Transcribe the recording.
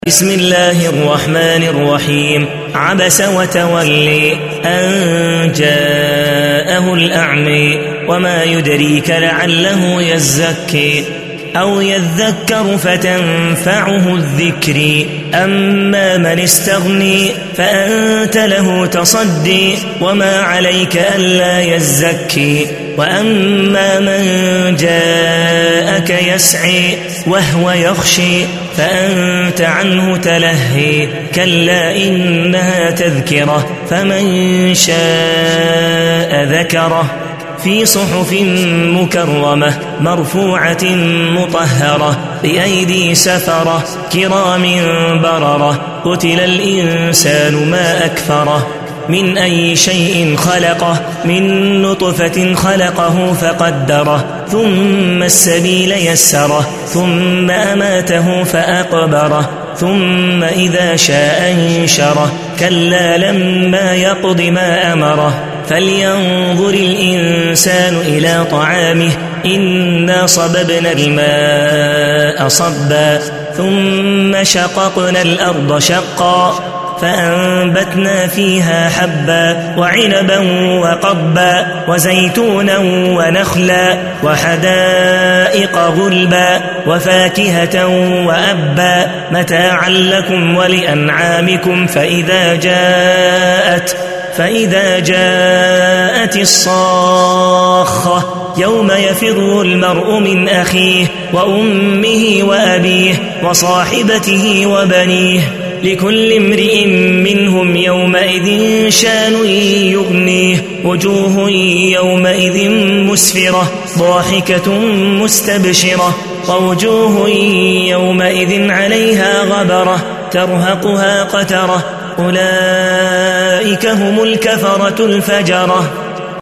بسم الله الرحمن الرحيم. عبس وتولي أن جاءه الأعمي وما يدريك لعله يزكي أو يذكر فتنفعه الذكر أما من استغني فأنت له تصدي وما عليك ألا يزكي وأما من جاءك يسعي وهو يخشي فأنت عنه تلهي كلا إنها تذكرة فمن شاء ذكره في صحف مكرمة مرفوعة مطهرة بأيدي سفرة كرام بررة قتل الإنسان ما أكفره من أي شيء خلقه من نطفة خلقه فقدره ثم السبيل يسره ثم أماته فأقبره ثم إذا شاء انشره كلا لما يقض ما أمره فلينظر الإنسان إلى طعامه إنا صببنا الماء صبا ثم شققنا الأرض شقا فأنبتنا فيها حبا وعنبا وقبا وزيتونا ونخلا وحدائق غلبا وفاكهة وأبا متاعا لكم ولأنعامكم فإذا جاءت الصاخة يوم يفر المرء من أخيه وأمه وأبيه وصاحبته وبنيه لكل امرئ منهم يومئذ شان يغنيه وجوه يومئذ مسفرة ضاحكة مستبشرة ووجوه يومئذ عليها غبرة ترهقها قترة أولئك هم الكفرة الفجرة.